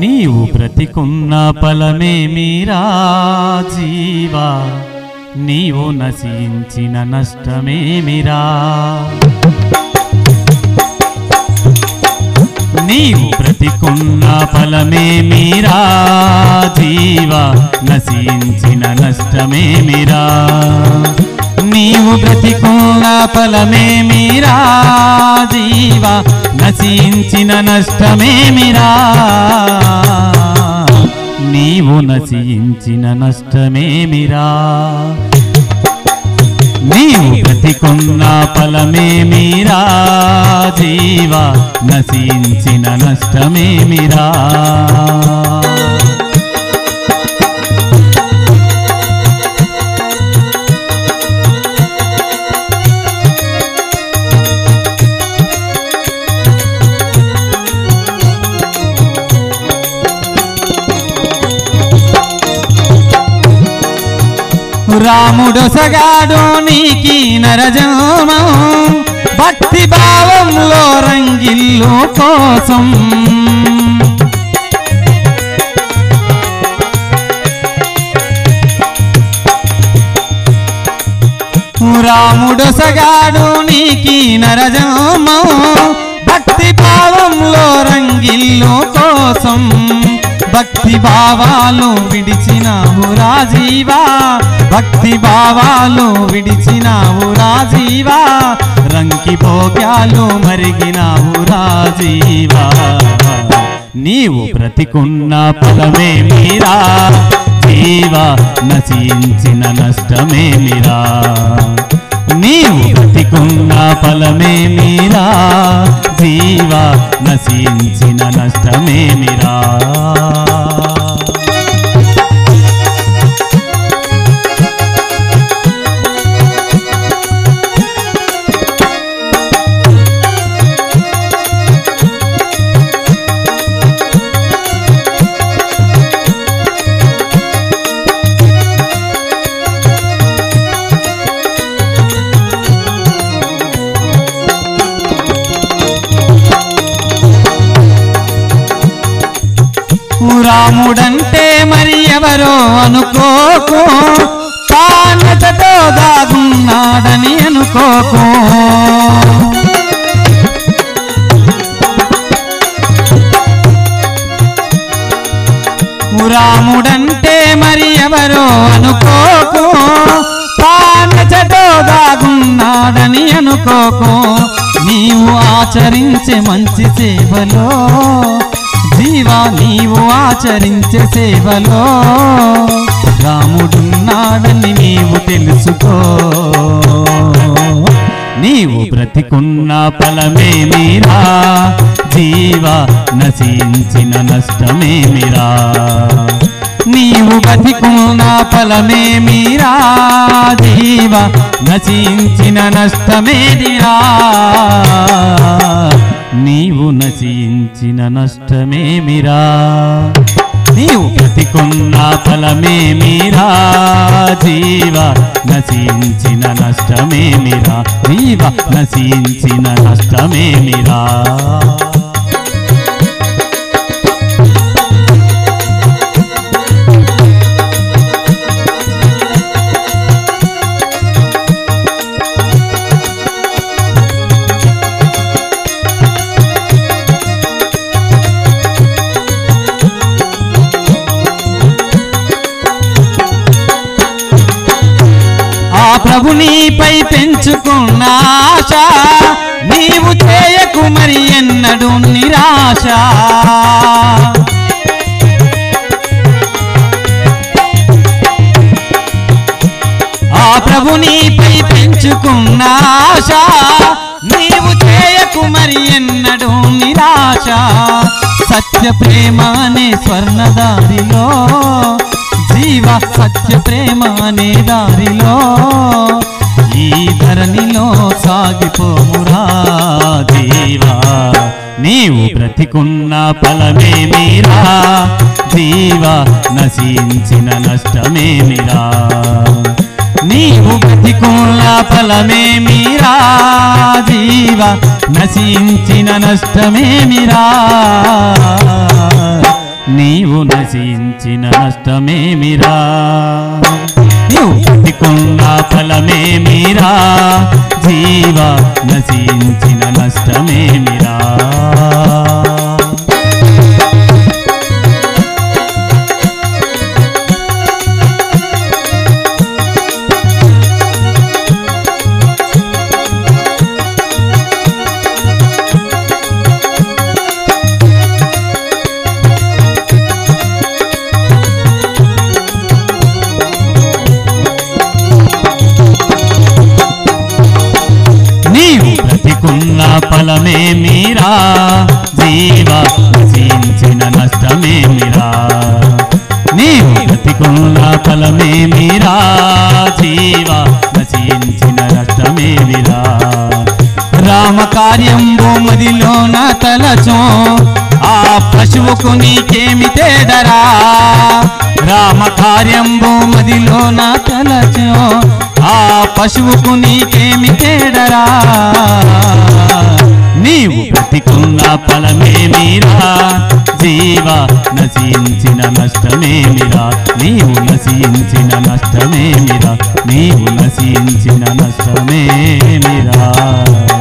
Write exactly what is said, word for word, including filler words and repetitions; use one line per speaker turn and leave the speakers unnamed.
నీవు బ్రతికున్న ఫలమేమిరా జీవా, నీవు నశించిన నష్టమేమిరా. నీవు బ్రతికున్న ఫలమేమిరా జీవా, నశించిన నష్టమేమిరా. నీవు బ్రతికున్న ఫలమేమిరా జీవా, నశించిన నష్టమేమిరా. నీవు నశించిన నష్టమేమిరా. నీవు బ్రతికున్న ఫలమేమిరా జీవా, నశించిన నష్టమేమిరా. రాముడొసగాడు నీకి నరజన్మం, భక్తి భావంలో రంగిల్లు కోసం. రాముడొసగాడు నీకి నరజన్మం, భక్తి భావంలో రంగిల్లు కోసం. భక్తి భావాలు విడిచినావు రాజీవా, భక్తి భావాలు విడిచినావు రాజీవా. రంకి భోగ్యాలు మరిగినావు రాజీవా. నీవు బ్రతికున్న ఫలమేమిరా జీవా, నశించిన నష్టమేమిరా. నీవు బ్రతికున్న ఫలమేమిరా జీవా, నశించిన నష్టమేమిరా. రాముడంటే మరి ఎవరో అనుకోకు, తానతతో దాగున్నాడని అనుకోకు. రాముడంటే మరి ఎవరో అనుకోకు, తానతతో దాగున్నాడని అనుకోకు. నీవు ఆచరించే మంచి సేవలో జీవా, నీవు ఆచరించే సేవలో రాముడున్నాడని నీవు తెలుసుకో. నీవు బ్రతికున్న ఫలమేమిరా జీవా, నశించిన నష్టమేమిరా. నీవు బ్రతికున్న ఫలమేమిరా జీవా, నశించిన నష్టమేమిరా. నీవు నశించిన నష్టమేమిరా. నీవు బ్రతికున్న ఫలమేమిరా జీవా, నశించిన నష్టమేమిరా. జీవా, నశించిన నష్టమేమిరా. ప్రభు నీపై పెంచుకున్న ఆశ, నీవు చేయకు మరి ఎన్నడు నిరాశ. ఆ ప్రభు నీపై పెంచుకున్న ఆశ, నీవు చేయకు మరి ఎన్నడు నిరాశ. సత్య ప్రేమ అనే స్వర్ణదారిలో జీవా, సత్య ప్రేమ అనే దారిలో ఈ ధరణిలో సాగిపోమురా జీవా. నీవు బ్రతికున్న ఫలమేమిరా జీవా, నశించిన నష్టమేమిరా. నీవు బ్రతికున్న ఫలమేమిరా జీవా, నశించిన నష్టమేమిరా. నీవు నశించిన నష్టమేమిరా నీవు బ్రతికున్న ఫలమేమిరా జీవ నశించిన నష్టమేమిరా బ్రతికున్న ఫలమేమిరా జీవ నశించిన నష్టమేమిరా నీవు బ్రతికున్న ఫలమేమిరా జీవ నశించిన నష్టమేమిరా రామకార్యం భూమదిలోన తలచో ఆ పశువుకు నీకేమి తేడరా రామకార్యం భూమదిలోన తలచో ఆ పశువుకు నీకేమి తేడరా నీవు బ్రతికున్న ఫలమేమిరా జీవ నశించిన నష్టమేమిరా నీవు నశించిన నష్టమేమిరా నీవు నశించిన నష్టమేమిరా